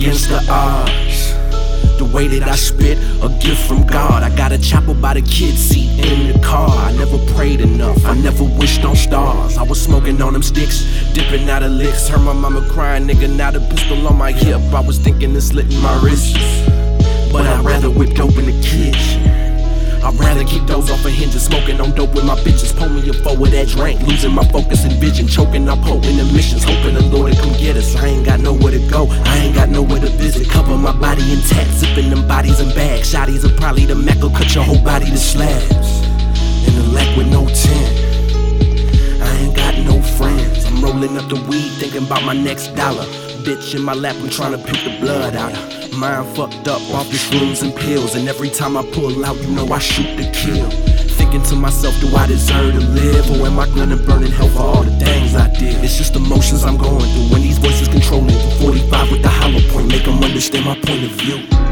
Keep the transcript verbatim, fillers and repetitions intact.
against the odds. The way that I spit, a gift from God. I got a chopper by the kid seat in the car. I never prayed enough, I never wished on stars. I was smoking on them sticks, dipping out of licks. Heard my mama crying, nigga, now the pistol on my hip. I was thinking of slitting my wrists, but I'd rather whip dope in the kitchen. I'd rather keep those off of hinges, smoking on dope with my bitches. Pull me a four with that drink, losing my focus and vision. Choking up hope in the missions, hoping the Lord will come get us. I ain't got nowhere to go, I ain't got nowhere to visit. Cover my body intact, zipping them bodies in bags. Shotties are probably the Mac will cut your whole body to slabs. In the lack with no tent, I ain't got no friends. I'm rolling up the weed, thinking about my next dollar. Bitch in my lap, I'm trying to pick the blood out of. Mind fucked up off the shrooms and pills, and every time I pull out, you know I shoot to kill. Thinking to myself, do I deserve to live, or am I gonna burn in hell for all the things I did? It's just emotions I'm going through when these voices controlling. forty-five with the hollow point, make them understand my point of view.